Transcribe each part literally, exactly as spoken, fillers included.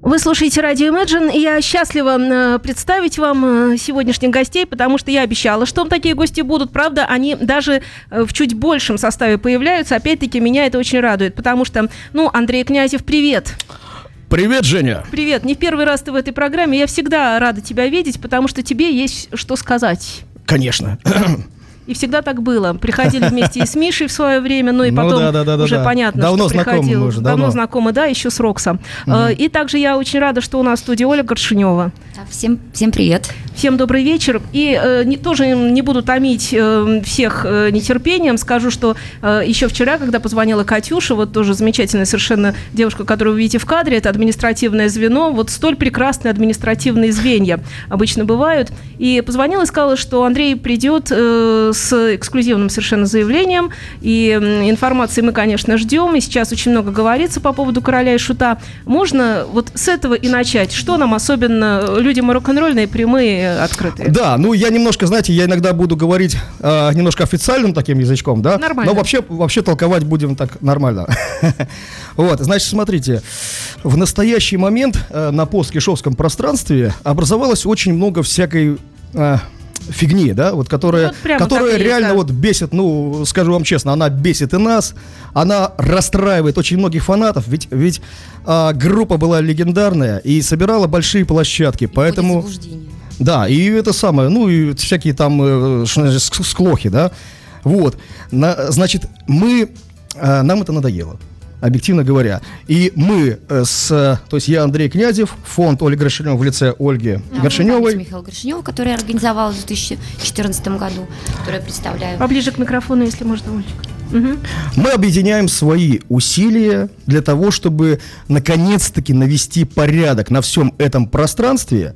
Вы слушаете радио Imagine, и я счастлива представить вам сегодняшних гостей, потому что я обещала, что такие гости будут. Правда, они даже в чуть большем составе появляются. Опять-таки, меня это очень радует, потому что, ну, Андрей Князев, привет. Привет, Женя. Привет. Не в первый раз ты в этой программе. Я всегда рада тебя видеть, потому что тебе есть что сказать. Конечно. И всегда так было. Приходили вместе и с Мишей в свое время, ну и ну, потом да, да, да, уже да. понятно, давно что приходил. Мы уже, давно. давно знакомы, да, еще с Роксом. Угу. И также я очень рада, что у нас в студии Оля Горшенева. Всем, всем привет. Всем добрый вечер. И э, не, тоже не буду томить э, всех э, нетерпением. Скажу, что э, еще вчера, когда позвонила Катюша, вот тоже замечательная совершенно девушка, которую вы видите в кадре, это административное звено. Вот столь прекрасные административные звенья обычно бывают. И позвонила и сказала, что Андрей придет э, с эксклюзивным совершенно заявлением. И э, информации мы, конечно, ждем. И сейчас очень много говорится по поводу Короля и Шута. Можно вот с этого и начать? Что нам особенно... Люди мы рок-н-ролльные, прямые, открытые. Да, ну я немножко, знаете, я иногда буду говорить э, немножко официальным таким язычком, да? Нормально. Но вообще, вообще толковать будем так нормально. Вот, значит, смотрите, в настоящий момент э, на посткишевском пространстве образовалось очень много всякой... Э, фигни, да, вот которая, вот которая реально да. вот бесит, ну, скажу вам честно, она бесит и нас, она расстраивает очень многих фанатов, ведь, ведь а, группа была легендарная и собирала большие площадки, и поэтому... Да, и это самое, ну, и всякие там э, склохи, да, вот, на, значит, мы, э, нам это надоело. Объективно говоря. И мы с... То есть я Андрей Князев, фонд Оли Горшеневой в лице Ольги а Горшеневой. Михаил Горшенева, который организовал в две тысячи четырнадцатом году, который я представляю. Поближе к микрофону, если можно, Олечка. Угу. Мы объединяем свои усилия для того, чтобы наконец-таки навести порядок на всем этом пространстве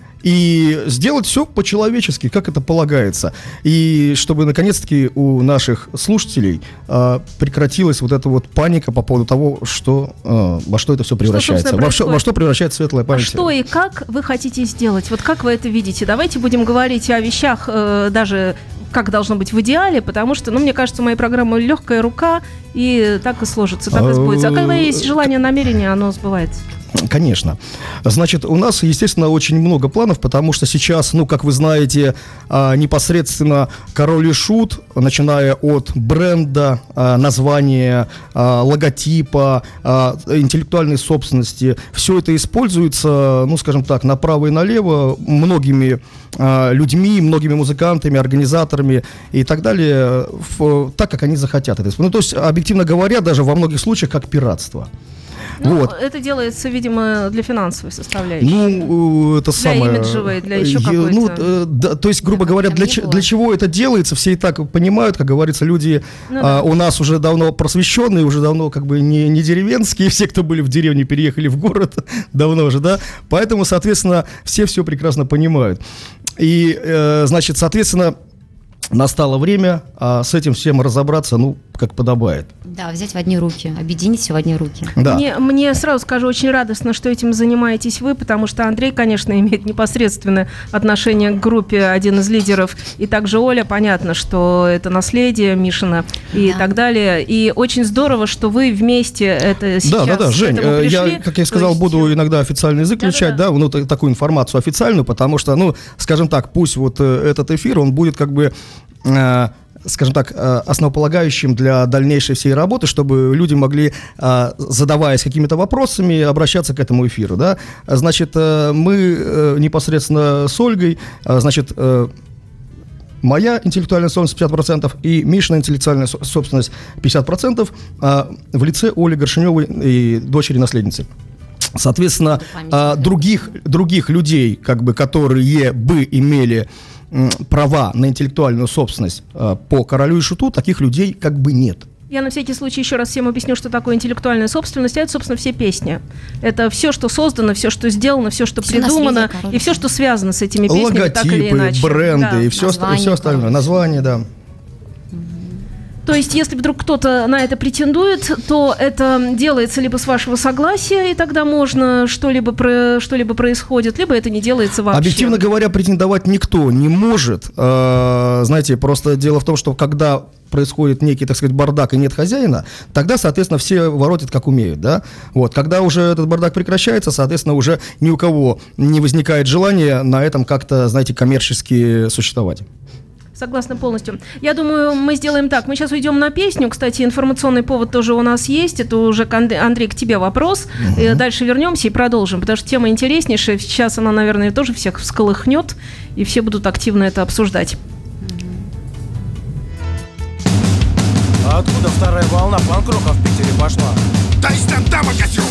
и сделать все по-человечески, как это полагается. И чтобы, наконец-таки, у наших слушателей э, прекратилась вот эта вот паника по поводу того, что, э, во что это все превращается. Что, во, что, во что превращается светлая память. А что и как вы хотите сделать? Вот как вы это видите? Давайте будем говорить о вещах э, даже... как должно быть в идеале, потому что, ну, мне кажется, у моей программы легкая рука, и так и сложится, так и сбудется. А когда есть желание, намерение, оно сбывается. Конечно. Значит, у нас, естественно, очень много планов, потому что сейчас, ну, как вы знаете, непосредственно Король и Шут, начиная от бренда, названия, логотипа, интеллектуальной собственности, все это используется, ну, скажем так, направо и налево многими людьми, многими музыкантами, организаторами и так далее, в, так, как они захотят это использовать. Ну, то есть, объективно говоря, даже во многих случаях, как пиратство. Ну, вот. Это делается, видимо, для финансовой составляющей. Ну, это для самое... Для имиджевой, для еще какой-то... Ну, э, да, то есть, грубо да, говоря, для, ч- для чего это делается, все и так понимают, как говорится, люди ну, а, да. у нас уже давно просвещенные, уже давно как бы не, не деревенские, все, кто были в деревне, переехали в город давно уже, да, поэтому, соответственно, все все прекрасно понимают. И, э, значит, соответственно, настало время а, с этим всем разобраться, ну, как подобает. Да, взять в одни руки, объединить все в одни руки. Да. Мне, мне сразу скажу, очень радостно, что этим занимаетесь вы, потому что Андрей, конечно, имеет непосредственное отношение к группе, один из лидеров, и также Оля, понятно, что это наследие Мишина и да. так далее. И очень здорово, что вы вместе это сейчас да, да, да. Жень, я, как я сказал, есть... буду иногда официальный язык включать, да, да, да. ну, т- такую информацию официальную, потому что, ну, скажем так, пусть вот э, этот эфир, он будет как бы... Э, скажем так, основополагающим для дальнейшей всей работы, чтобы люди могли, задаваясь какими-то вопросами, обращаться к этому эфиру, да. Значит, мы непосредственно с Ольгой, значит, моя интеллектуальная собственность пятьдесят процентов и Мишина интеллектуальная собственность пятьдесят процентов в лице Оли Горшеневой и дочери-наследницы. Соответственно, других, других людей, как бы, которые бы имели права на интеллектуальную собственность э, по Королю и Шуту, таких людей как бы нет. Я на всякий случай еще раз всем объясню, что такое интеллектуальная собственность. Это, собственно, все песни. Это все, что создано, все, что сделано, все, что все придумано, и все, что связано с этими песнями, логотипы, так или иначе. бренды, да. и все, все остальное. Название, да. То есть, если вдруг кто-то на это претендует, то это делается либо с вашего согласия, и тогда можно что-либо, про, что-либо происходит, либо это не делается вообще. Объективно говоря, претендовать никто не может. Знаете, просто дело в том, что когда происходит некий, так сказать, бардак и нет хозяина, тогда, соответственно, все воротят как умеют, да. Вот, когда уже этот бардак прекращается, соответственно, уже ни у кого не возникает желания на этом как-то, знаете, коммерчески существовать. Согласна полностью. Я думаю, мы сделаем так. Мы сейчас уйдем на песню. Кстати, информационный повод тоже у нас есть. Это уже, Андрей, к тебе вопрос. Угу. Дальше вернемся и продолжим, потому что тема интереснейшая. Сейчас она, наверное, тоже всех всколыхнет, и все будут активно это обсуждать. А откуда вторая волна панк-рока в Питере пошла? Да из стендапа, Катю!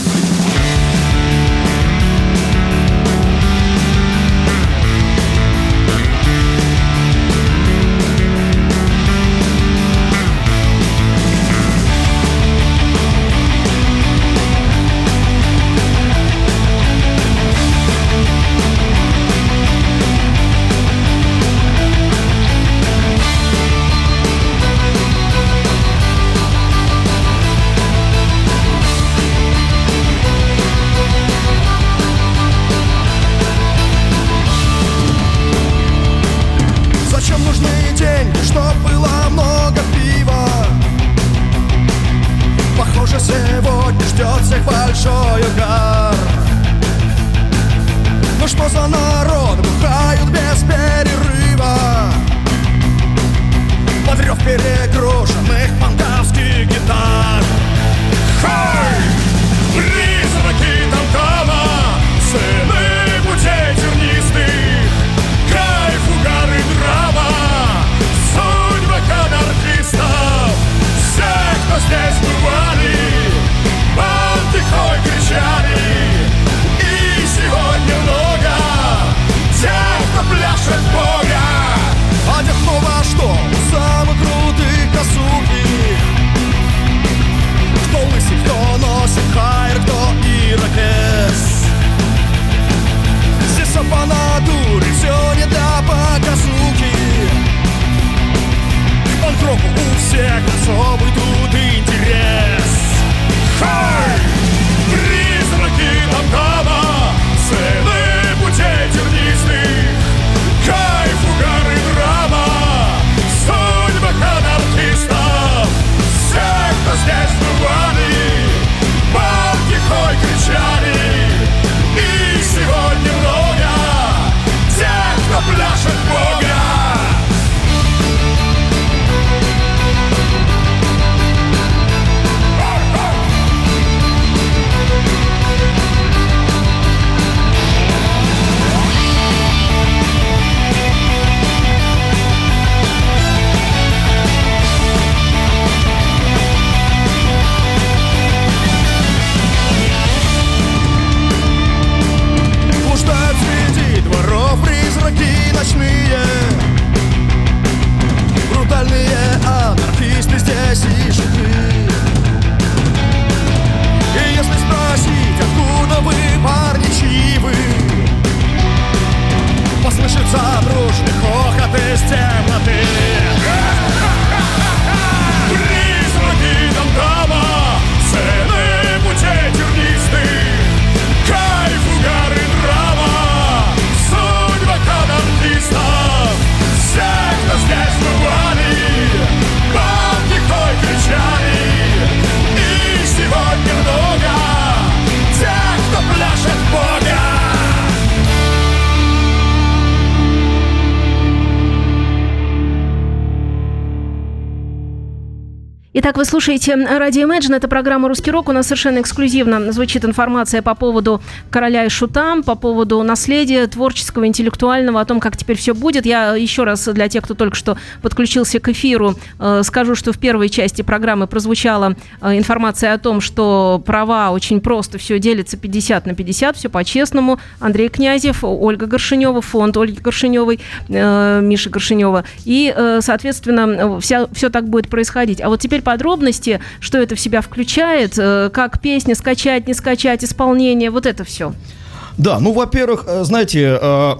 Итак, вы слушаете радио Imagine, это программа «Русский рок». У нас совершенно эксклюзивно звучит информация по поводу «Короля и Шута», по поводу наследия творческого, интеллектуального, о том, как теперь все будет. Я еще раз для тех, кто только что подключился к эфиру, скажу, что в первой части программы прозвучала информация о том, что права очень просто, все делится пятьдесят на пятьдесят, все по-честному. Андрей Князев, Ольга Горшенева, фонд Ольги Горшеневой, Миши Горшенева. И, соответственно, вся, все так будет происходить. А вот теперь подробности, что это в себя включает, как песни скачать, не скачать, исполнение, вот это все. Да, ну, во-первых, знаете,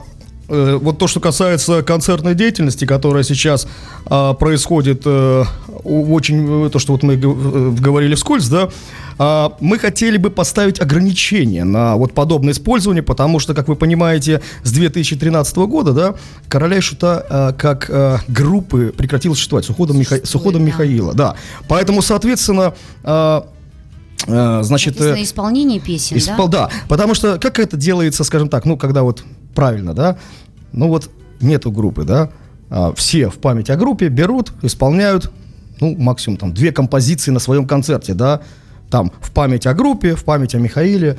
э, вот то, что касается концертной деятельности, которая сейчас э, происходит, э, очень, то, что вот мы говорили вскользь, да, э, мы хотели бы поставить ограничения на вот подобное использование, потому что, как вы понимаете, с две тысячи тринадцатого года, да, «Короля и Шута» э, как э, группы прекратила существовать с уходом, Миха... с уходом да. Михаила, да. Поэтому, соответственно, э, значит, соответственно, исполнение песен, испол... да? Да, потому что как это делается, скажем так, ну, когда вот правильно, да, ну вот нету группы, да, а, все в память о группе берут, исполняют, ну, максимум там две композиции на своем концерте, да, там в память о группе, в память о Михаиле,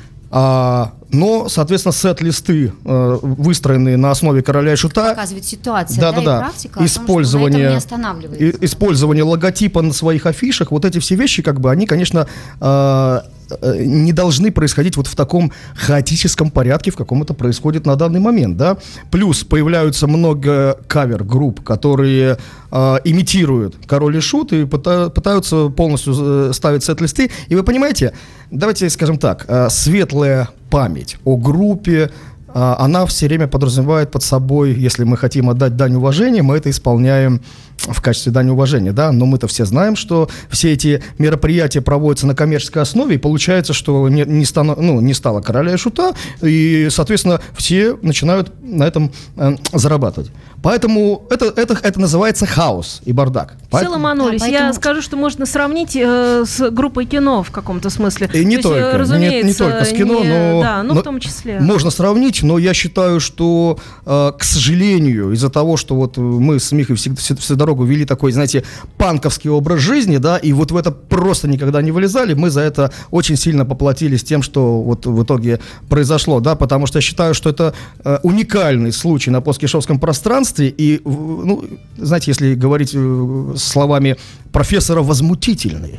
а, но, соответственно, сет-листы, э, выстроенные на основе «Короля и Шута», показывает ситуация, да, да, да, и да. практика, Использование, о том, что на этом не останавливается. Использование логотипа на своих афишах, вот эти все вещи, как бы, они, конечно, э, не должны происходить вот в таком хаотическом порядке, в каком это происходит на данный момент, да. Плюс появляются много кавер-групп, которые э, имитируют «Король и Шут» и пыта- пытаются полностью ставить сет-листы. И вы понимаете, давайте скажем так, э, светлая память о группе, э, она все время подразумевает под собой, если мы хотим отдать дань уважения, мы это исполняем в качестве дани уважения, да, но мы-то все знаем, что все эти мероприятия проводятся на коммерческой основе, и получается, что не, не, стано, ну, не стало «Короля и Шута», и, соответственно, все начинают на этом э, зарабатывать. Поэтому это, это, это называется хаос и бардак. Все ломанулись. Да, поэтому... Я скажу, что можно сравнить э, с группой кино в каком-то смысле. И не, То только, есть, разумеется, не, не только с кино, не, но, да, ну, но в том числе. Можно сравнить, но я считаю, что, э, к сожалению, из-за того, что вот мы с Михой всегда, всю, всю дорогу вели такой, знаете, панковский образ жизни, да, и вот в это просто никогда не вылезали, мы за это очень сильно поплатились тем, что вот в итоге произошло, да, потому что я считаю, что это э, уникальный случай на посткишевском пространстве, и, ну, знаете, если говорить э, словами профессора, возмутительный.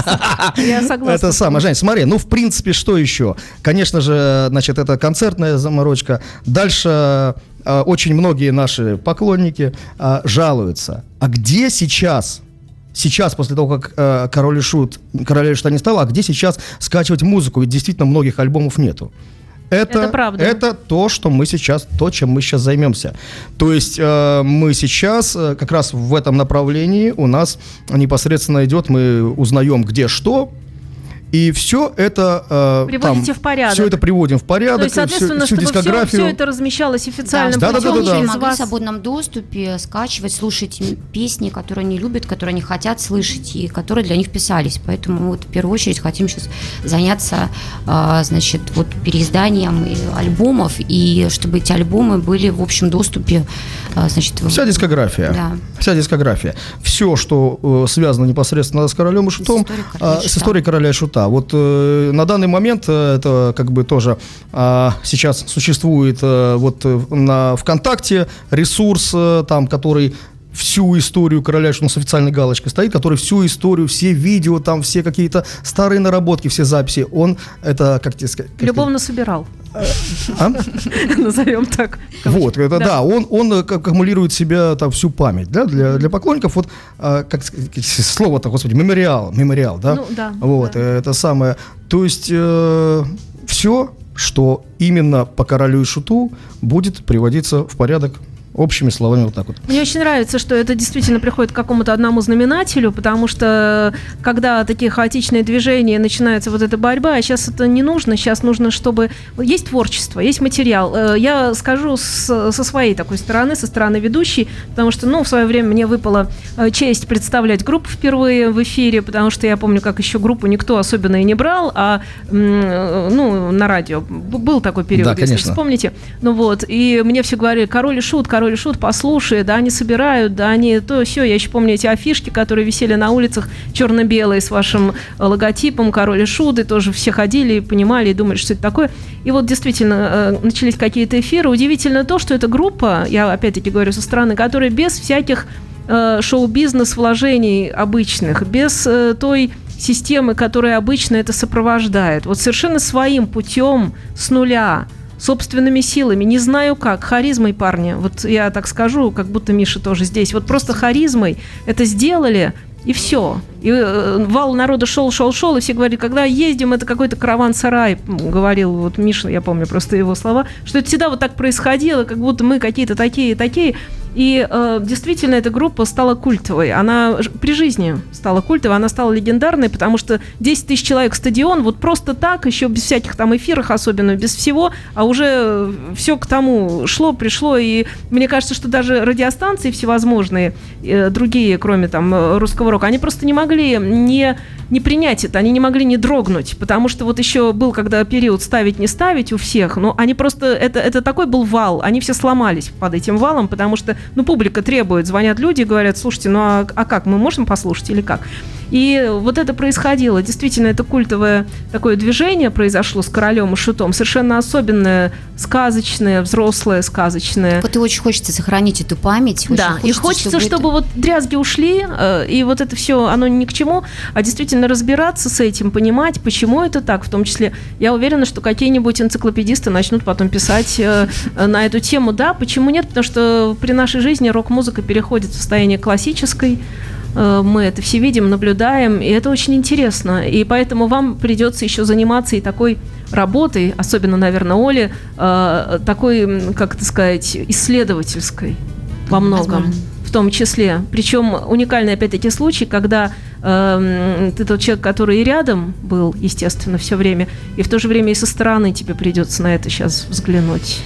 Я согласна. Это самое, Жень, смотри, ну, в принципе, что еще? Конечно же, значит, это концертная заморочка. Дальше э, очень многие наши поклонники э, жалуются. А где сейчас, сейчас, после того, как э, Король и Шут, Короля и Шута не стало, а где сейчас скачивать музыку? Ведь действительно многих альбомов нету. Это, это правда. Это то, что мы сейчас, то, чем мы сейчас займемся. То есть э, мы сейчас э, как раз в этом направлении у нас непосредственно идет, мы узнаем, где что. И все это... Э, Приводите там, в порядок. Все это приводим в порядок. То есть, соответственно, всю, всю чтобы дискографию. Все, все это размещалось официально. Да, да, да, да, да. Они да. могли в свободном доступе скачивать, слушать песни, которые они любят, которые они хотят слышать и которые для них писались. Поэтому вот в первую очередь хотим сейчас заняться, э, значит, вот переизданием альбомов, и чтобы эти альбомы были в общем доступе. Э, значит, Вся дискография. Да. Вся дискография. Все, что э, связано непосредственно с Королем и Шутом, с историей Короля и Шута. Вот э, на данный момент э, это как бы тоже э, сейчас существует э, вот на ВКонтакте ресурс, э, там, который всю историю Короля и Шута, ну, с официальной галочкой стоит, который всю историю, все видео, там все какие-то старые наработки, все записи, он это, как тебе сказать... Любовно собирал. А? Назовем так. Вот, это да, да он, он аккумулирует в себя там всю память, да, для, для поклонников, вот, а, как слово-то, господи, мемориал, мемориал, да? Ну, да. Вот, да. это самое, то есть э, все, что именно по Королю и Шуту, будет приводиться в порядок. Общими словами, вот так вот. Мне очень нравится, что это действительно приходит к какому-то одному знаменателю, потому что когда такие хаотичные движения, начинается вот эта борьба, а сейчас это не нужно, сейчас нужно, чтобы... Есть творчество, есть материал. Я скажу с, со своей такой стороны, со стороны ведущей, потому что, ну, в свое время мне выпала честь представлять группу впервые в эфире, потому что я помню, как еще группу никто особенно и не брал, а, ну, на радио. Был такой период, да, если конечно. Вспомните. Ну вот, и мне все говорили: «Король и Шут, Король и Шут, послушай, да, они собирают, да, они то, все». Я еще помню эти афишки, которые висели на улицах, черно-белые, с вашим логотипом Король и Шут, и тоже все ходили и понимали, и думали, что это такое. И вот действительно начались какие-то эфиры. Удивительно то, что эта группа, я опять-таки говорю со стороны, которая без всяких э, шоу-бизнес вложений обычных, без э, той системы, которая обычно это сопровождает, вот совершенно своим путем, с нуля, собственными силами, не знаю как, харизмой, парни, вот я так скажу, как будто Миша тоже здесь, вот просто харизмой это сделали, и все. И вал народа шел, шел, шел, и все говорили, когда ездим, это какой-то караван-сарай, говорил вот Миша, я помню просто его слова, что это всегда вот так происходило, как будто мы какие-то такие, такие. И э, действительно эта группа стала культовой. Она при жизни стала культовой, она стала легендарной, потому что десять тысяч человек стадион, вот просто так, еще без всяких там эфиров особенно, без всего, а уже все к тому шло, пришло. И мне кажется, что даже радиостанции всевозможные, э, другие, кроме там русского рока, они просто не могли не, не принять это, они не могли не дрогнуть, потому что вот еще был, когда период ставить, не ставить у всех, но они просто, это, это такой был вал, они все сломались под этим валом, потому что ну, публика требует, звонят люди и говорят, слушайте, ну а, а как, мы можем послушать или как? И вот это происходило. Действительно, это культовое такое движение произошло с Королем и Шутом. Совершенно особенное, сказочное, взрослое, сказочное. Вот и очень хочется сохранить эту память. Да, хочется, и хочется, чтобы, чтобы это... вот дрязги ушли, и вот это все, оно ни к чему, а действительно разбираться с этим, понимать, почему это так. В том числе, я уверена, что какие-нибудь энциклопедисты начнут потом писать на эту тему. Да, почему нет? Потому что при нашей жизни рок-музыка переходит в состояние классической. Мы это все видим, наблюдаем, и это очень интересно. И поэтому вам придется еще заниматься и такой работой, особенно, наверное, Оле, такой, как это сказать, исследовательской во многом. Возможно. В том числе. Причем уникальный, опять-таки, случай, когда э, ты тот человек, который и рядом был, естественно, все время, и в то же время и со стороны тебе придется на это сейчас взглянуть.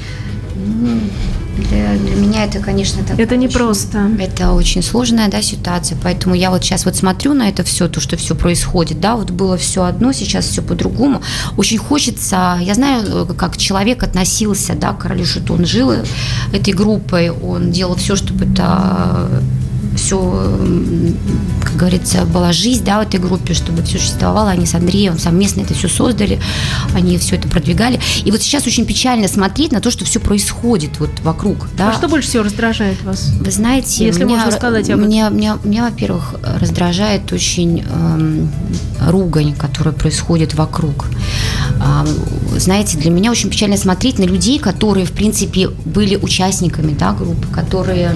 Для, для меня это, конечно, так. Это непросто. Это очень сложная, да, ситуация, поэтому я вот сейчас вот смотрю на это все, то, что все происходит, да, вот было все одно, сейчас все по-другому. Очень хочется, я знаю, как человек относился, да, к Королю Шуту, он жил этой группой, он делал все, чтобы это все, как говорится, была жизнь, да, в этой группе, чтобы все существовало. Они с Андреем совместно это все создали, они все это продвигали. И вот сейчас очень печально смотреть на то, что все происходит вот вокруг. Да. А что больше всего раздражает вас? Вы знаете, если меня, можно сказать об этом. Меня, меня, меня, во-первых, раздражает очень эм, ругань, которая происходит вокруг. Эм, знаете, для меня очень печально смотреть на людей, которые, в принципе, были участниками, да, группы, которые,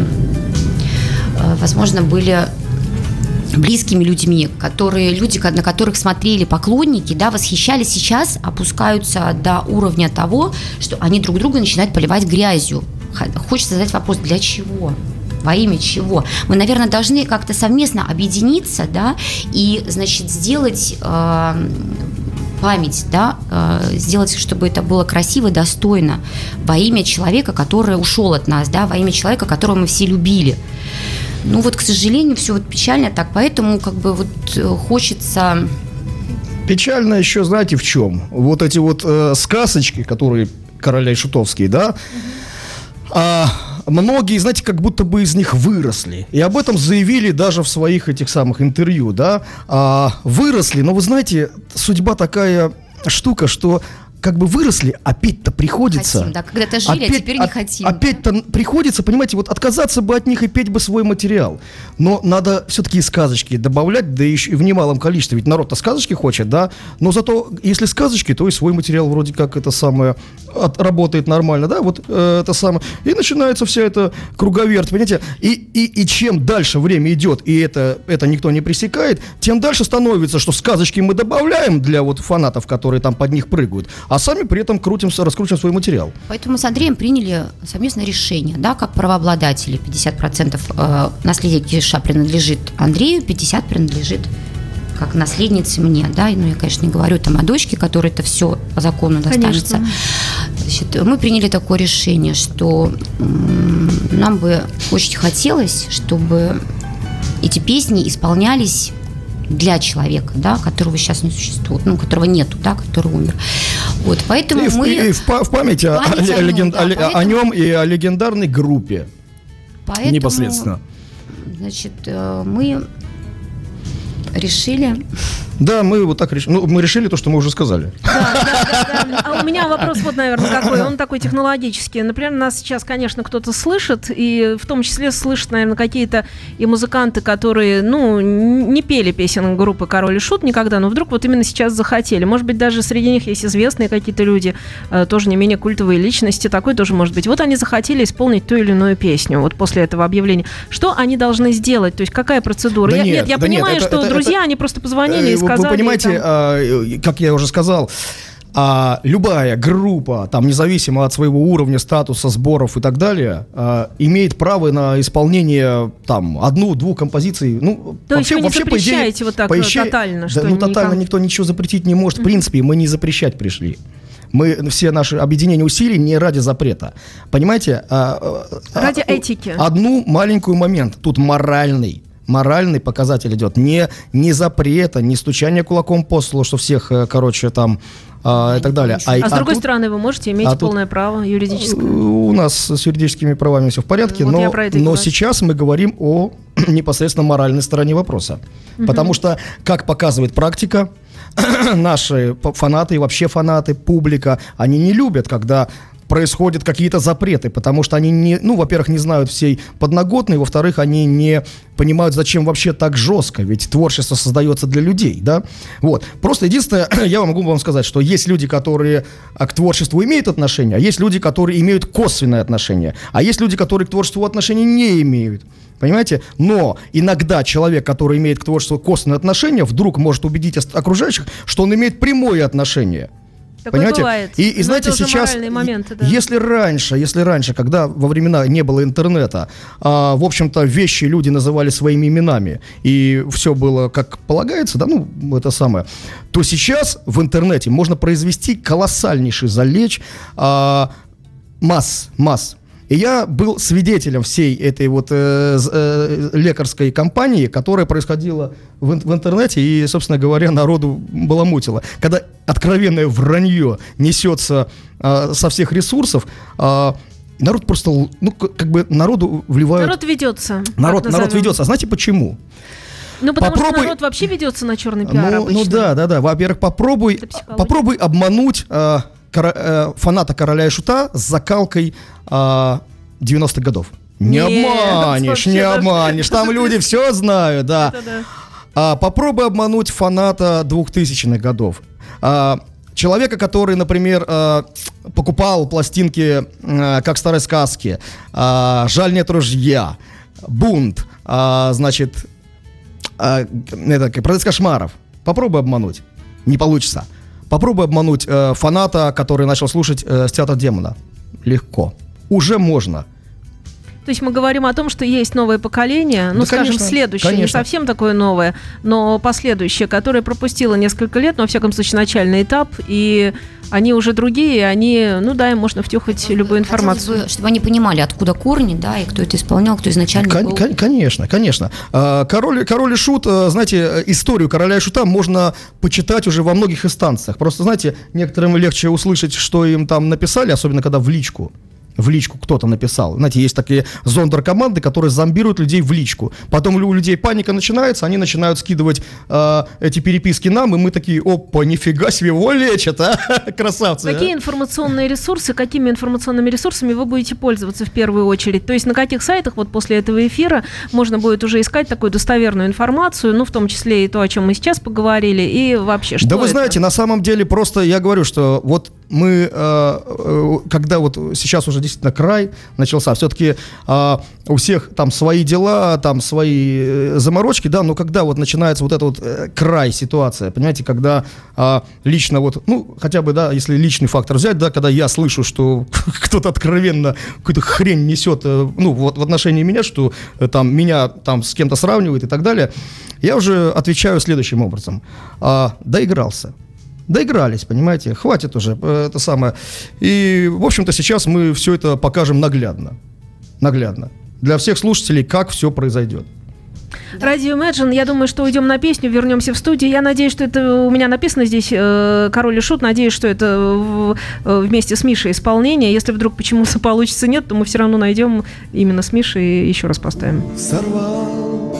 возможно, были близкими людьми, которые, люди, на которых смотрели поклонники, да, восхищались, сейчас опускаются до уровня того, что они друг друга начинают поливать грязью. Хочется задать вопрос, для чего? Во имя чего? Мы, наверное, должны как-то совместно объединиться, да, и, значит, сделать э, память, да, э, сделать, чтобы это было красиво, достойно, во имя человека, который ушел от нас, да, во имя человека, которого мы все любили. Ну вот, к сожалению, все вот печально так, поэтому как бы вот хочется... Печально еще, знаете, в чем? Вот эти вот э, сказочки, которые Короля и Шутовские, да, mm-hmm. а, многие, знаете, как будто бы из них выросли. И об этом заявили даже в своих этих самых интервью, да, а, выросли, но вы знаете, судьба такая штука, что... как бы выросли, опять-то приходится... Хотим, да, когда-то жили, опять, а теперь не от, хотим. Опять-то да? приходится, понимаете, вот отказаться бы от них и петь бы свой материал. Но надо все-таки и сказочки добавлять, да еще и в немалом количестве. Ведь народ-то сказочки хочет, да? Но зато, если сказочки, то и свой материал вроде как это самое от, работает нормально, да? Вот э, это самое. И начинается вся эта круговерть, понимаете? И, и, и чем дальше время идет, и это, это никто не пресекает, тем дальше становится, что сказочки мы добавляем для вот фанатов, которые там под них прыгают, а сами при этом крутим, раскрутим свой материал. Поэтому мы с Андреем приняли совместное решение, да, как правообладатели. пятьдесят процентов э, наследия Киша принадлежит Андрею, пятьдесят процентов принадлежит как наследнице мне, да, ну я, конечно, не говорю там о дочке, которой это все по закону достанется. Значит, мы приняли такое решение, что м- нам бы очень хотелось, чтобы эти песни исполнялись для человека, да, которого сейчас не существует, ну, которого нету, да, который умер. Вот, поэтому и мы... И в, в память, о, память о, о, леген... да, о, поэтому... о нем и о легендарной группе. Поэтому, непосредственно. Значит, мы решили... Да, мы вот так решили. Ну, мы решили то, что мы уже сказали. Да, да, да, А у меня вопрос вот, наверное, какой. Он такой технологический. Например, нас сейчас, конечно, кто-то слышит, и в том числе слышат, наверное, какие-то и музыканты, которые, ну, не пели песен группы «Король и Шут» никогда, но вдруг вот именно сейчас захотели. Может быть, даже среди них есть известные какие-то люди, тоже не менее культовые личности, такой тоже может быть. Вот они захотели исполнить ту или иную песню вот после этого объявления. Что они должны сделать? То есть какая процедура? Да я, нет, нет, я да понимаю, нет, это, что это, друзья, это, они просто позвонили и вы, сказали... Вы понимаете, там... как я уже сказал, а, любая группа, там, независимо от своего уровня, статуса, сборов и так далее, а, имеет право на исполнение там одну-двух композиций. Ну, То вообще, есть вы не вообще, запрещаете по идее, вот так по идее, тотально? Да, что ну, тотально никак... никто ничего запретить не может. В принципе, мы не запрещать пришли. Мы все наши объединения усилий не ради запрета. Понимаете? А, ради а, этики. Одну маленькую момент. Тут моральный. Моральный показатель идет. Не, не запрета, не стучание кулаком по столу, что всех, короче, там а, и так далее. А, а с а другой тут, стороны, вы можете иметь а полное тут, право юридическое? У нас с юридическими правами все в порядке, вот но, но и сейчас мы говорим о непосредственно моральной стороне вопроса. Угу. Потому что, как показывает практика, наши фанаты и вообще фанаты, публика, они не любят, когда происходят какие-то запреты, потому что они, не, ну, во-первых, не знают всей подноготной, во-вторых, они не понимают, зачем вообще так жестко, ведь творчество создается для людей, да, вот. Просто единственное, я могу вам сказать, что есть люди, которые к творчеству имеют отношение, а есть люди, которые имеют косвенное отношение, а есть люди, которые к творчеству отношения не имеют. Понимаете? Но иногда человек, который имеет к творчеству косвенное отношение, вдруг может убедить окружающих, что он имеет прямое отношение. Такое понимаете? Бывает. И, и знаете, сейчас, моменты, да. если раньше, если раньше, когда во времена не было интернета, а, в общем-то, вещи люди называли своими именами, и все было как полагается, да, ну, это самое, то сейчас в интернете можно произвести колоссальнейший залечь а, масс, масс. И я был свидетелем всей этой вот э, э, лекарской кампании, которая происходила в, в интернете и, собственно говоря, народу баламутила. Когда откровенное вранье несется э, со всех ресурсов, э, народ просто, ну, как бы народу вливают... Народ ведется. Народ, народ ведется. А знаете почему? Ну, потому попробуй... что народ вообще ведется на черный пиар ну, обычно. Ну, да, да, да. Во-первых, попробуй, попробуй обмануть... Э, фаната «Короля и Шута» с закалкой а, девяностых годов. Не Нет, обманешь, не обманешь. Там люди все знают, да. да. А, попробуй обмануть фаната двухтысячных годов. А, человека, который, например, а, покупал пластинки а, «Как в старой сказке», а, «Жаль нет ружья», «Бунт», а, значит, а, это, «Продавец кошмаров». Попробуй обмануть. Не получится. Попробуй обмануть э, фаната, который начал слушать э, с театра демона. Легко. Уже можно. То есть мы говорим о том, что есть новое поколение, ну, да, скажем, конечно, следующее, конечно. Не совсем такое новое, но последующее, которое пропустило несколько лет, но, во всяком случае, начальный этап, и они уже другие, они, ну да, им можно втюхать любую информацию. Бы, чтобы они понимали, откуда корни, да, и кто это исполнял, кто изначально Кон- был. Конечно, конечно. Король, Король и Шут, знаете, историю Короля и Шута можно почитать уже во многих инстанциях. Просто, знаете, некоторым легче услышать, что им там написали, особенно когда в личку. В личку кто-то написал. Знаете, есть такие зондеркоманды, которые зомбируют людей в личку. Потом у людей паника начинается, они начинают скидывать э, эти переписки нам, и мы такие: опа, нифига себе, его лечат, а? Красавцы. Какие а? информационные ресурсы, какими информационными ресурсами вы будете пользоваться в первую очередь? То есть на каких сайтах вот после этого эфира можно будет уже искать такую достоверную информацию, ну, в том числе и то, о чем мы сейчас поговорили, и вообще, что Да вы это? знаете, на самом деле просто я говорю, что вот мы, э, э, когда вот сейчас уже действительно край начался, все-таки э, у всех там свои дела, там свои э, заморочки, да, но когда вот начинается вот эта вот э, край ситуация, понимаете, когда э, лично вот, ну, хотя бы, да, если личный фактор взять, да, когда я слышу, что кто-то откровенно какую-то хрень несет, э, ну, вот в отношении меня, что э, там меня там с кем-то сравнивает и так далее, я уже отвечаю следующим образом: э, доигрался. Доигрались, понимаете, хватит уже, это самое. И, в общем-то, сейчас мы все это покажем наглядно. Наглядно. Для всех слушателей, как все произойдет. Радио Imagine, я думаю, что уйдем на песню, вернемся в студию. Я надеюсь, что это у меня написано здесь э, «Король и Шут». Надеюсь, что это в, э, вместе с Мишей исполнение. Если вдруг почему-то получится нет, то мы все равно найдем именно с Мишей и еще раз поставим. Сорвал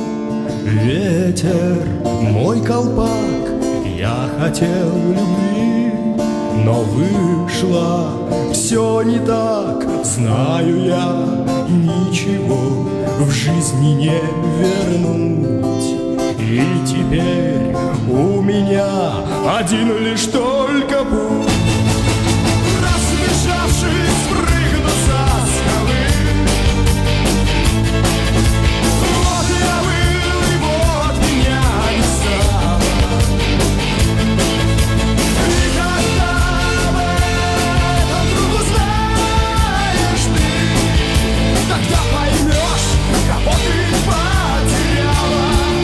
ветер мой колпак, я хотел любви, но вышло все не так. Знаю я, ничего в жизни не вернуть. И теперь у меня один лишь только путь. Разбежавшись, прыгну со скалы. Вот я был, и вот меня не стало. И когда об этом вдруг узнаешь ты, тогда поймешь, кого ты потеряла.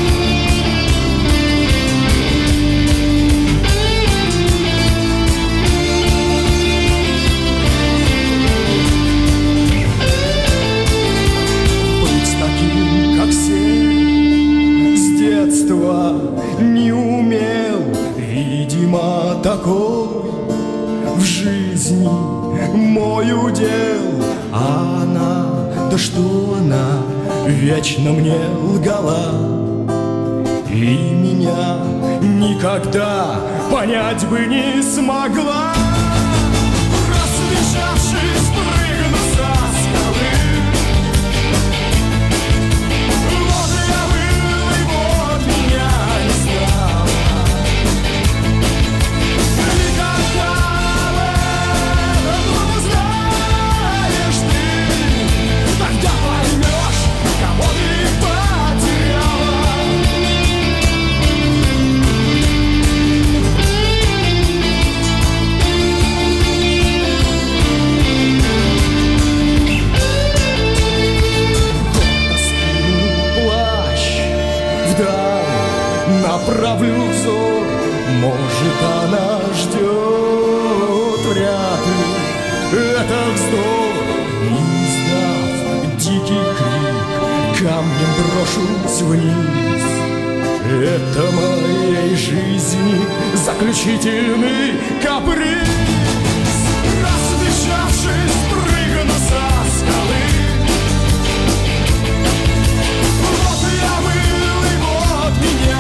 Не умел, видимо, такой в жизни мой удел. А она, да что она, вечно мне лгала. И меня никогда понять бы не смогла. Разбежавшись, прыгну со скалы. Направлю взор, может, она ждет, вряд ли это вздох. И, издав дикий крик, камнем брошусь вниз. Это моей жизни заключительный каприз. Разбежавшись, прыгну со скалы. Вот я был, и вот меня.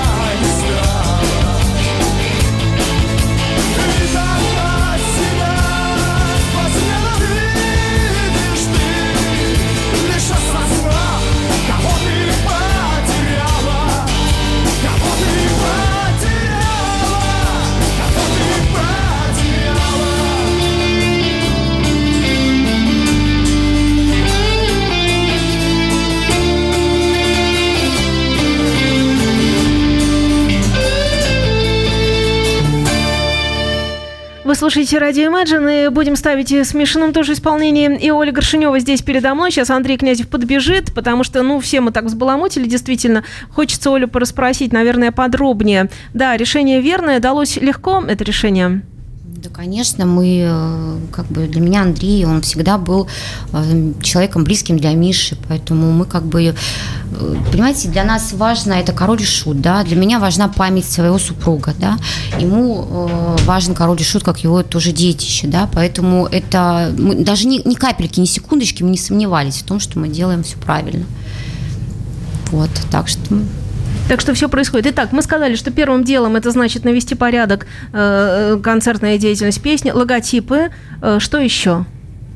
Вы слушаете радио Imagine, и будем ставить в смешанном тоже исполнении. И Оля Горшенева здесь передо мной. Сейчас Андрей Князев подбежит, потому что, ну, все мы так взбаламутили, действительно. Хочется Олю порасспросить, наверное, подробнее. Да, решение верное. Далось легко это решение? Да, конечно, мы, как бы, для меня Андрей, он всегда был человеком близким для Миши, поэтому мы, как бы, понимаете, для нас важно, это король и шут, да, для меня важна память своего супруга, да, ему важен король и шут, как его тоже детище, да, поэтому это, мы даже ни, ни капельки, ни секундочки мы не сомневались в том, что мы делаем все правильно, вот, так что... Так что все происходит. Итак, мы сказали, что первым делом это значит навести порядок, э, концертная деятельность, песни, логотипы. Э, что еще?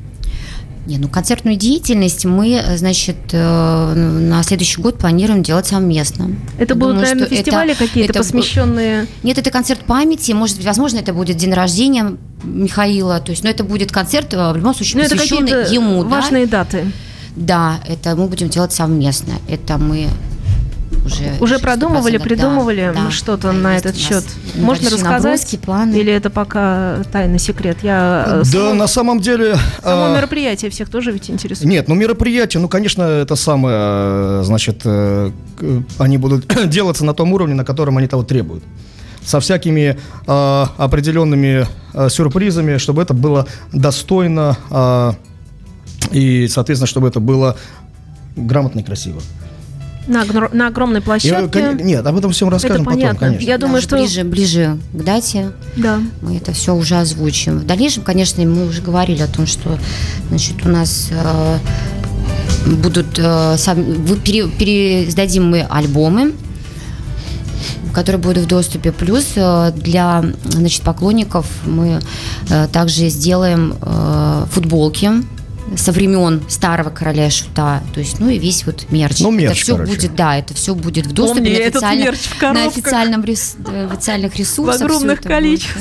Не, ну концертную деятельность мы, значит, э, на следующий год планируем делать совместно. Это Я будут, думаю, наверное, фестивали это, какие-то это посвященные? Нет, это концерт памяти. Может быть, возможно, это будет день рождения Михаила. То есть, но это будет концерт в любом случае но посвященный это ему. Важные да? даты. Да, это мы будем делать совместно. Это мы уже, уже продумывали, придумывали да, что-то да, на этот счет. Можно рассказать? Планы. Или это пока тайный секрет? Я да, само, на самом деле... Само а... мероприятие всех тоже ведь интересует. Нет, ну мероприятие, ну, конечно, это самое, значит, они будут делаться на том уровне, на котором они того требуют. Со всякими э, определенными э, сюрпризами, чтобы это было достойно э, и, соответственно, чтобы это было грамотно и красиво. На, на огромной площадке. Я, нет, об этом всем расскажем это понятно. Потом, конечно. Я думаю, да, что ближе, ближе к дате да. мы это все уже озвучим. В дальнейшем, конечно, мы уже говорили о том, что, значит, у нас э, будут э, сам, пере, переиздадим мы альбомы. которые будут в доступе. Плюс для, значит, поклонников мы также сделаем футболки со времен старого короля и шута, то есть, ну и весь вот мерч. Ну, мерч, это все короче. будет, да, это все будет в доступе. Помни, на, официально, на официальном рес, официальных ресурсах. В огромных количествах.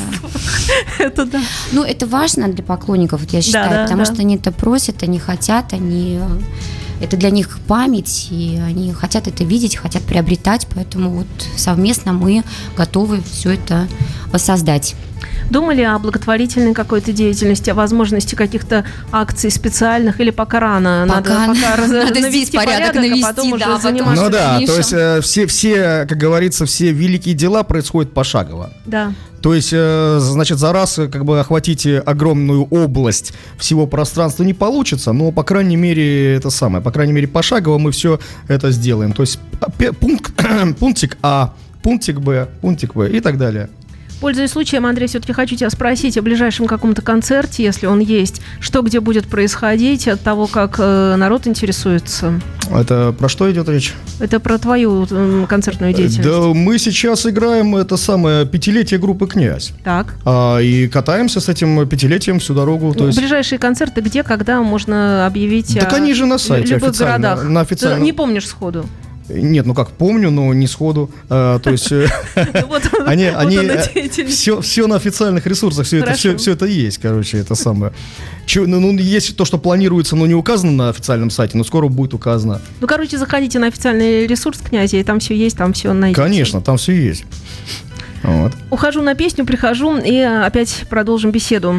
Это да. Ну, это важно для поклонников, вот я считаю, да, да, потому да. что они это просят, они хотят, они... Это для них память, и они хотят это видеть, хотят приобретать, поэтому вот совместно мы готовы все это воссоздать. Думали о благотворительной какой-то деятельности, о возможности каких-то акций специальных, или пока рано? Пока надо, пока надо навести здесь порядок навести, а потом да, уже потом заниматься Ну да, дальнейшем. то есть э, все, все, как говорится, все великие дела происходят пошагово. Да. То есть, э, значит, за раз э, как бы охватить огромную область всего пространства не получится, но, по крайней мере, это самое, по крайней мере, пошагово мы все это сделаем. То есть пе- пункт, пунктик А, пунктик Б, пунктик В и так далее. Пользуясь случаем, Андрей, все-таки хочу тебя спросить о ближайшем каком-то концерте, если он есть, что где будет происходить, от того, как э, народ интересуется. Это про что идет речь? Это про твою э, концертную деятельность. Да, мы сейчас играем это самое пятилетие группы «Князь». Так. А, и катаемся с этим пятилетием всю дорогу. То есть... Ближайшие концерты где, когда можно объявить? Так о они же на сайте любых официально. городах. На официальном... Ты не помнишь сходу? Нет, ну как, помню, но не сходу. А, то есть они, они все, все на официальных ресурсах, все это, все, все это есть, короче, это самое. Че, ну, ну, есть то, что планируется, но не указано на официальном сайте, но скоро будет указано. Ну, короче, заходите на официальный ресурс «Князя», и там все есть, там все найдете. Конечно, там все есть. Вот. Ухожу на песню, прихожу, и опять продолжим беседу.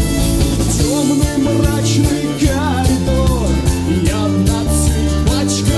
Темный мрачный коридор, я на цыпочках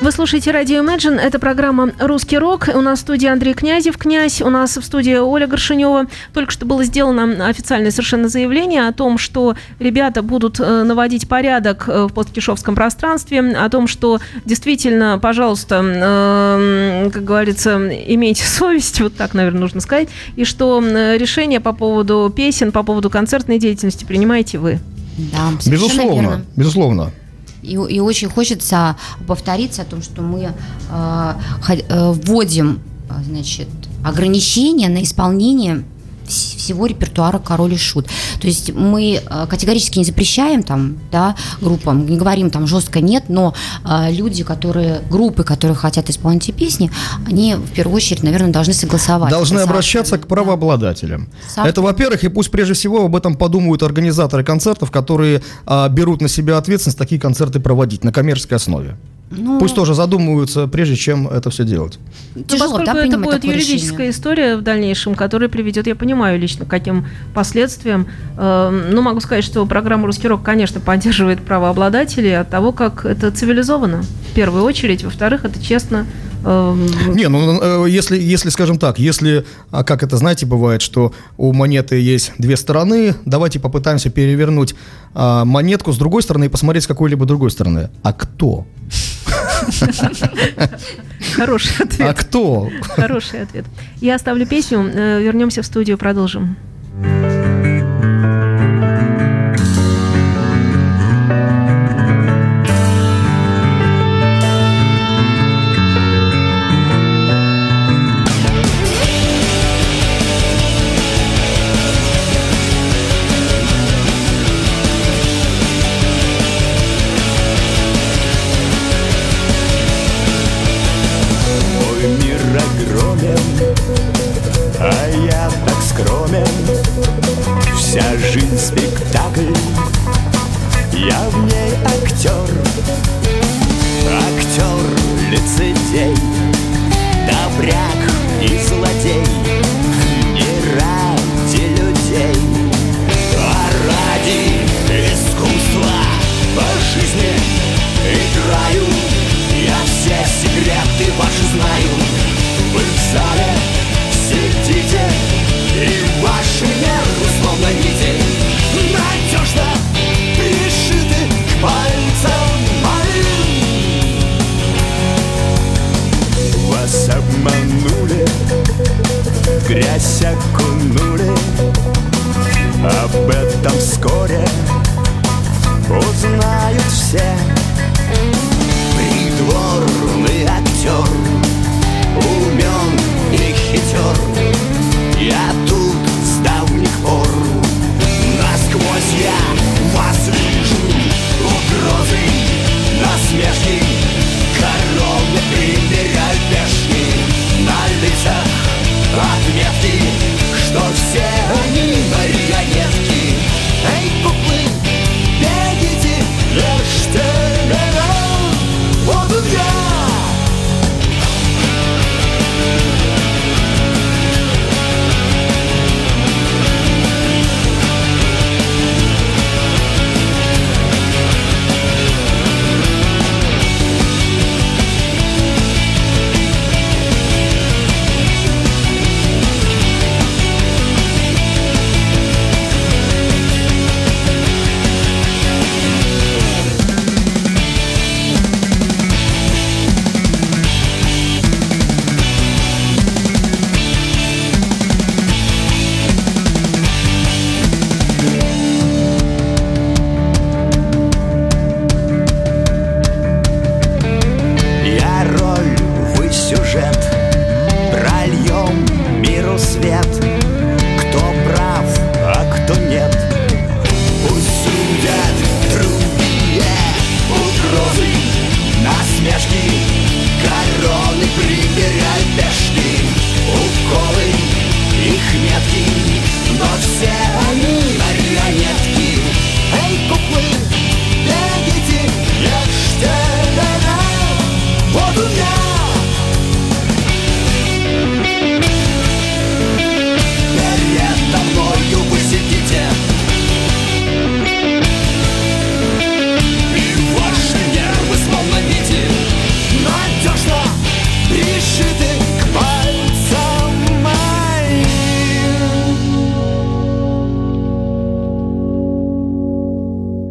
Вы слушаете радио Imagine. Это программа «Русский рок». У нас в студии Андрей Князев, князь. У нас в студии Оля Горшенева. Только что было сделано официальное совершенно заявление о том, что ребята будут наводить порядок в посткишевском пространстве, о том, что действительно, пожалуйста, как говорится, имейте совесть, вот так, наверное, нужно сказать, и что решение по поводу песен, по поводу концертной деятельности принимаете вы. Да, безусловно, верно. безусловно. И, и очень хочется повториться о том, что мы э, э, вводим, значит, ограничения на исполнение всего репертуара «Король и Шут». То есть мы категорически не запрещаем там, да, группам, не говорим там жестко нет, но э, люди, которые, группы, которые хотят исполнить эти песни, они в первую очередь, наверное, должны согласовать. Должны обращаться к правообладателям. Да. Это, во-первых, и пусть прежде всего об этом подумают организаторы концертов, которые э, берут на себя ответственность такие концерты проводить на коммерческой основе. Ну, пусть тоже задумываются, прежде чем это все делать. Тяжело, поскольку да, это будет юридическая решение. История в дальнейшем, которая приведет, я понимаю лично, к каким последствиям. Ну, могу сказать, что программа «Русский рок», конечно, поддерживает правообладателей от того, как это цивилизованно, в первую очередь. Во-вторых, это честно. Не, ну, если, если, скажем так, если, как это, знаете, бывает, что у монеты есть две стороны, давайте попытаемся перевернуть а, монетку с другой стороны и посмотреть с какой-либо другой стороны. А кто? Хороший ответ. А кто? Хороший ответ. Я оставлю песню, вернемся в студию, продолжим. Вся жизнь спектакль, я в ней актер, актер, лицедей, добряк и злодей, не ради людей, а ради искусства по жизни играю. Я все секреты ваши знаю. Вы в зале сидите, и ваши нервы словно нити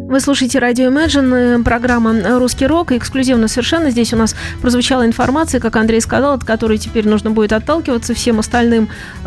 Вы слушаете радио Imagine, программа «Русский рок». Эксклюзивно совершенно здесь у нас прозвучала информация, как Андрей сказал, от которой теперь нужно будет отталкиваться всем остальным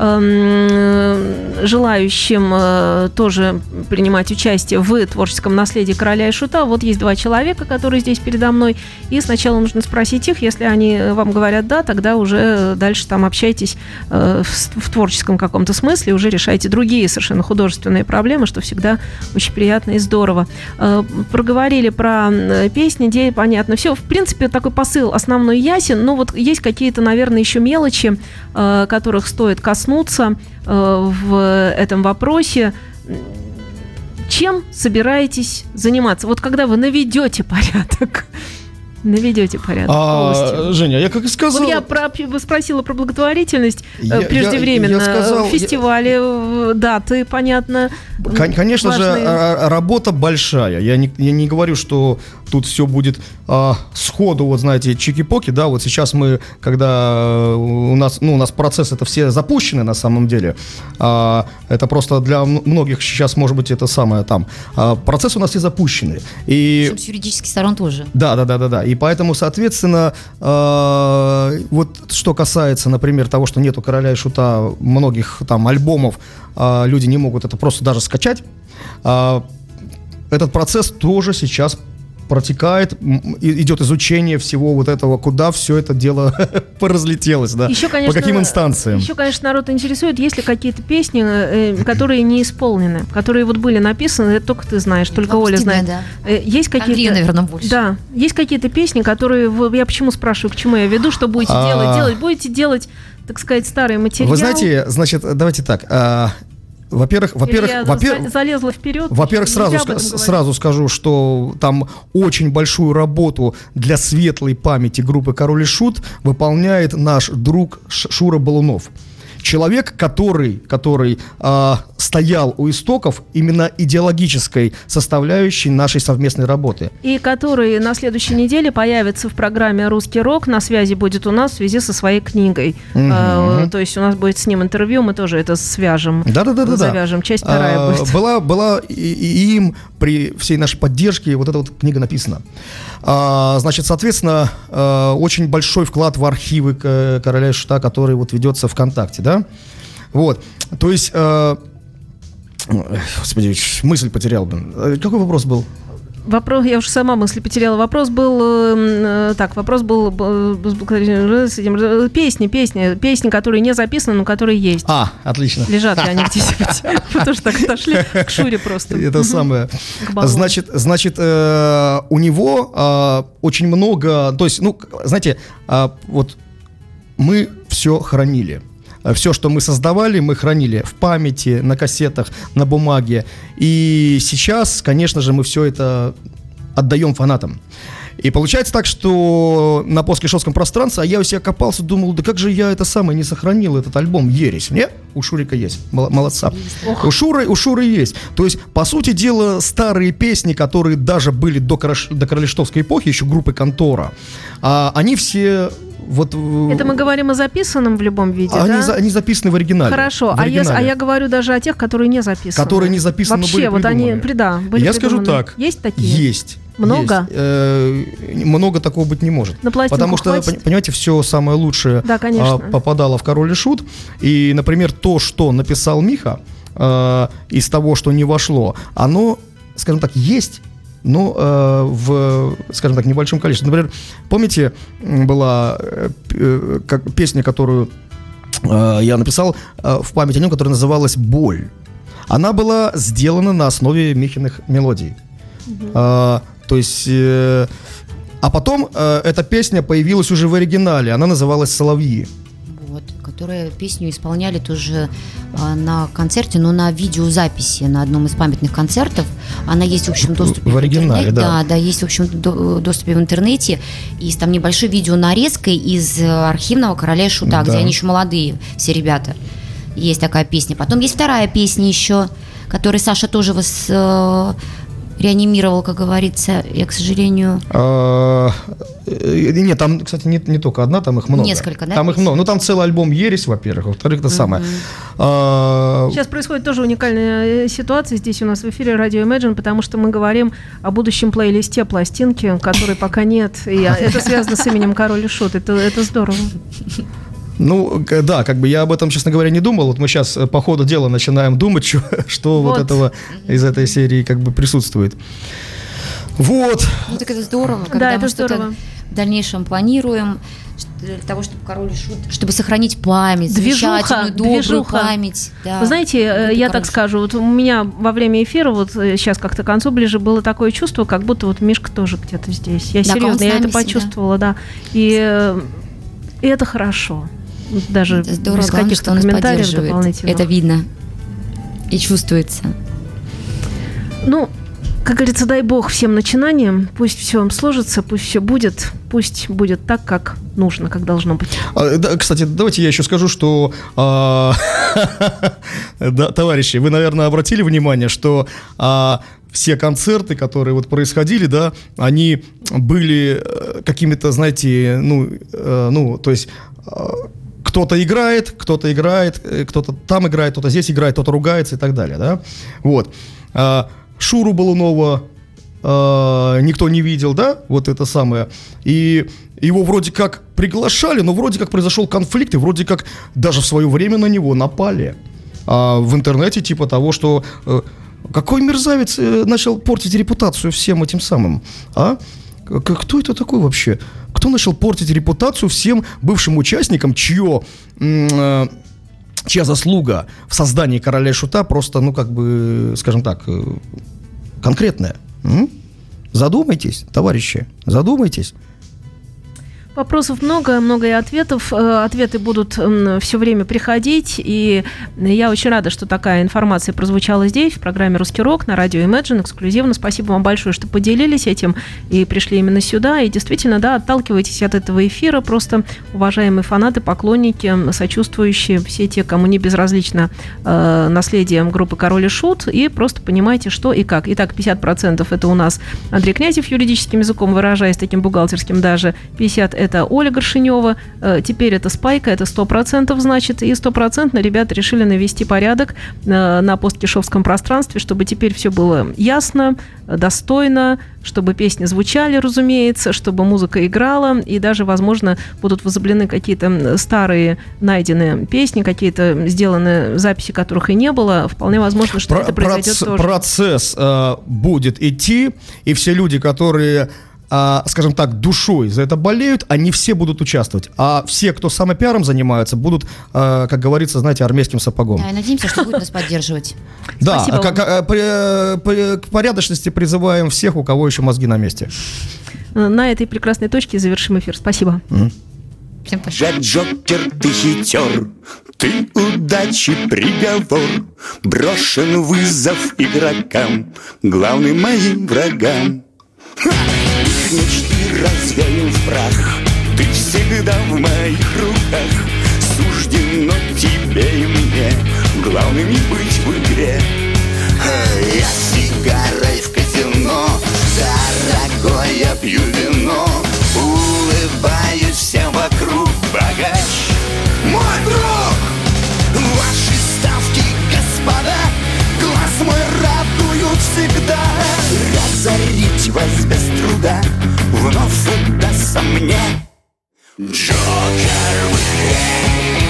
э, желающим э, тоже принимать участие в творческом наследии «Короля и Шута». Вот есть два человека, которые здесь передо мной, и сначала нужно спросить их, если они вам говорят «да», тогда уже дальше там общайтесь э, в, в творческом каком-то смысле, уже решайте другие совершенно художественные проблемы, что всегда очень приятно и здорово. Проговорили про песни, идеи, понятно. Все, в принципе, такой посыл основной ясен, но вот есть какие-то, наверное, еще мелочи, которых стоит коснуться в этом вопросе. Чем собираетесь заниматься? Вот когда вы наведете порядок, наведете порядок а, Женя, я как и сказал... Вот я про, спросила про благотворительность я, преждевременно. Я, я сказал, фестивали, я... даты, понятно. Конечно важные. же, работа большая. Я не, я не говорю, что тут все будет а, сходу, вот знаете, чики-поки, да, вот сейчас мы, когда у нас, ну, у нас процесс, это все запущены на самом деле, а, это просто для многих сейчас, может быть, это самое там, а, процесс у нас все запущены. И... Причем с юридических сторон тоже. Да, да, да, да, да. И поэтому, соответственно, э, вот что касается, например, того, что нету «Короля и Шута», многих там альбомов, э, люди не могут это просто даже скачать, э, этот процесс тоже сейчас протекает, идет изучение всего вот этого, куда все это дело поразлетелось, да, еще, конечно, по каким инстанциям. Еще, конечно, народ интересует, есть ли какие-то песни, э, которые не исполнены, которые вот были написаны, это только ты знаешь, только Оля знает. Да. Э, есть какие-то... Андрею, наверное, больше. Да, есть какие-то песни, которые... Вы, я почему спрашиваю, к чему я веду, что будете а... делать? Делать будете делать, так сказать, старый материал? Вы знаете, значит, давайте так... А... Во-первых, во-первых, я во-первых, залезла вперед. Во-первых, сразу, ска- сразу скажу, что там очень большую работу для светлой памяти группы «Король и Шут» выполняет наш друг Шура Балунов. Человек, который, который э, стоял у истоков именно идеологической составляющей нашей совместной работы. И который на следующей неделе появится в программе «Русский рок», на связи будет у нас в связи со своей книгой. Угу. А, то есть у нас будет с ним интервью, мы тоже это свяжем, да-да-да-да-да. завяжем. Часть вторая а, будет. Была, была и, и им при всей нашей поддержке вот эта вот книга написана. А, значит, соответственно, а, очень большой вклад в архивы «Короля и Шута», который вот ведется ВКонтакте, да? Вот, то есть, э, господи, мысль потерял, блин. Какой вопрос был? Вопрос, я уже сама мысль потеряла. Вопрос был, э, так, вопрос был, э, песни, песни, песни, которые не записаны, но которые есть. А, отлично. Лежат ли они где-нибудь? Мы тоже так отошли к Шуре просто. Это самое. Значит, значит, у него очень много, то есть, ну, знаете, вот мы все хранили. Все, что мы создавали, мы хранили в памяти, на кассетах, на бумаге. И сейчас, конечно же, мы все это отдаем фанатам. И получается так, что на постклишовском пространстве, а я у себя копался, думал, да как же я это самое не сохранил, этот альбом «Ересь». Не? У Шурика есть. Молодца. У Шуры, у Шуры есть. То есть, по сути дела, старые песни, которые даже были до, Корош... до королевштовской эпохи, еще группы «Контора», а, они все... Вот, это мы говорим о записанном в любом виде, они, да? За, они записаны в оригинале. Хорошо, в оригинале. А, я, а я говорю даже о тех, которые не записаны. Которые не записаны, вообще, были вот они, да, были Я придуманы. скажу так. Есть такие? Есть. Много? Есть. Э, много такого быть не может. На пластинку Потому что, хватит? понимаете, все самое лучшее да, а, попадало в «Король и Шут». И, например, то, что написал Миха, а, из того, что не вошло, оно, скажем так, есть. Но э, в, скажем так, небольшом количестве. Например, помните, была э, как, песня, которую э, я написал э, в память о нем, которая называлась «Боль». Она была сделана на основе Михиных мелодий. Mm-hmm. э, то есть... Э, а потом э, эта песня появилась уже в оригинале. Она называлась «Соловьи». Вот, которые песню исполняли тоже а, на концерте, но на видеозаписи на одном из памятных концертов. Она есть в общем доступе в, в оригинале, интернете. Да. да, да, есть в общем до, доступе в интернете. Есть там небольшой видеонарезкой из архивного «Короля и Шута», да. где они еще молодые, все ребята. Есть такая песня. Потом есть вторая песня еще, которую Саша тоже вос, реанимировал, как говорится, я, к сожалению... Нет, там, кстати, не, не только одна, там их много. Несколько, да? Там их много. Ну, там целый альбом «Ересь», во-первых, во-вторых, это самое. Сейчас происходит тоже уникальная ситуация здесь у нас в эфире Radio Imagine, потому что мы говорим о будущем плейлисте пластинки, которой пока нет, и это связано с именем «Король и Шут». Это, это здорово. Ну, да, как бы я об этом, честно говоря, не думал. Вот мы сейчас по ходу дела начинаем думать, что, что вот. вот этого из этой серии как бы присутствует. Вот. Ну, так это здорово, когда да, мы это что-то здорово. В дальнейшем планируем для того, чтобы «Король и Шут», чтобы сохранить память, движуха, замечательную, добрую движуха. память. Да. Вы знаете, это я «Король так скажу, вот у меня во время эфира, вот сейчас как-то к концу ближе, было такое чувство, как будто вот Мишка тоже где-то здесь. Я да, серьезно, я это всегда. почувствовала, да. И, и это хорошо. Даже это здорово, без главное, каких-то что он нас комментариев поддерживает. дополнительных. Это видно и чувствуется. Ну, как говорится, дай бог всем начинаниям, пусть все вам сложится, пусть все будет, пусть будет так, как нужно, как должно быть. А, да, кстати, давайте я еще скажу, что, а, да, товарищи, вы, наверное, обратили внимание, что а, все концерты, которые вот происходили, да, они были какими-то, знаете, ну, э, ну, то есть э, кто-то играет, кто-то играет, кто-то там играет, кто-то здесь играет, кто-то ругается и так далее, да, вот. А, Шуру Балунова э, никто не видел, да, вот это самое, и его вроде как приглашали, но вроде как произошел конфликт, и вроде как даже в свое время на него напали а, в интернете, типа того, что э, какой мерзавец э, начал портить репутацию всем этим самым, а? Кто это такой вообще? Кто начал портить репутацию всем бывшим участникам, чье... Э, чья заслуга в создании «Короля и Шута» просто, ну, как бы, скажем так, конкретная. М? Задумайтесь, товарищи, задумайтесь. Вопросов много, много и ответов. Ответы будут все время приходить, и я очень рада, что такая информация прозвучала здесь, в программе «Русский рок» на радио Imagine, эксклюзивно. Спасибо вам большое, что поделились этим и пришли именно сюда. И действительно, да, отталкивайтесь от этого эфира, просто уважаемые фанаты, поклонники, сочувствующие, все те, кому не безразлично э, наследие группы «Король и Шут», и просто понимайте, что и как. Итак, пятьдесят процентов это у нас Андрей Князев, юридическим языком выражаясь, таким бухгалтерским даже, пятьдесят процентов это Оля Горшинева, теперь это Спайка, это сто процентов, значит, и стопроцентно ребята решили навести порядок на посткишевском пространстве, чтобы теперь все было ясно, достойно, чтобы песни звучали, разумеется, чтобы музыка играла, и даже, возможно, будут возобновлены какие-то старые найденные песни, какие-то сделанные записи, которых и не было. Вполне возможно, что Про- это произойдет проц- тоже. Процесс э, будет идти, и все люди, которые... А, скажем так, душой за это болеют, они все будут участвовать. А все, кто самопиаром занимаются, будут, а, как говорится, знаете, армейским сапогом. Да, и надеемся, что будут нас поддерживать. Да, к, к, к, к порядочности призываем всех, у кого еще мозги на месте. На этой прекрасной точке завершим эфир. Спасибо. Mm. Всем спасибо. Джокер, ты хитер, ты удачи приговор, брошен вызов игрокам, главным моим врагам. Ха! Их мечты развеял в прах, ты всегда в моих руках. Суждено тебе и мне главными быть в игре. Я сигарой в казино, дорогой, я пью вино, улыбаюсь всем вокруг, богач, мой друг. Ваши ставки, господа, глаз мой радуют всегда. Разорить вас без труда вновь удастся мне. Джокер в игре.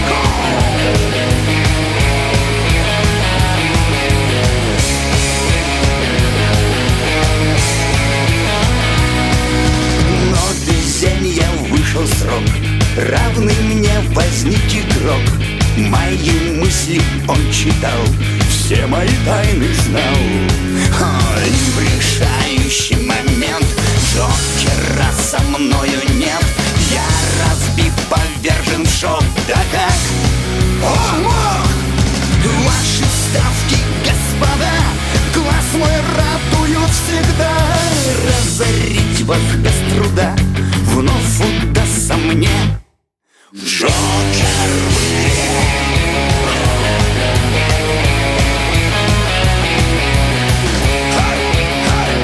Но везенья вышел срок, равный мне возник игрок. Мои мысли он читал, все мои тайны знал. О, и в решающий момент Джокера со мною нет. Я разбит, повержен в шок. Да как он мог? Ваши ставки, господа, глаз мой радуют всегда. Разорить вас без труда вновь удастся мне. Джокер в игре. Хай, хай.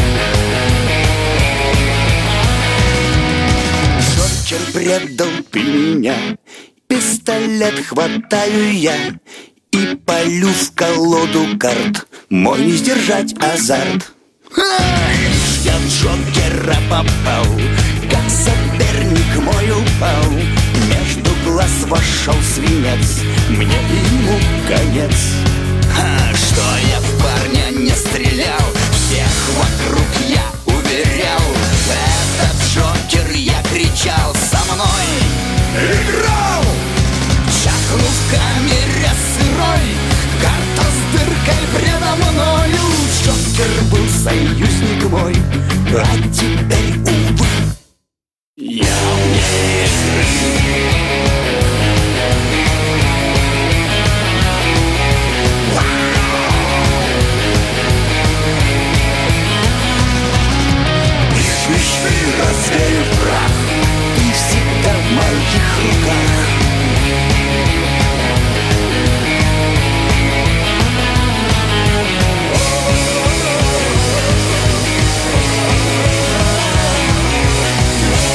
предал ты меня. Пистолет хватаю я и полю в колоду карт. Мой не сдержать азарт. Лишь я в Джокера попал, как соперник мой упал. Между глаз вошел свинец, мне и ему конец. А что я в парня не стрелял, всех вокруг я уверял. Этот Джокер, я кричал, со мной играл. Чахнув в камере сырой, карта с дыркой предо мною. Джокер был союзник мой, а теперь, увы, я вне игры.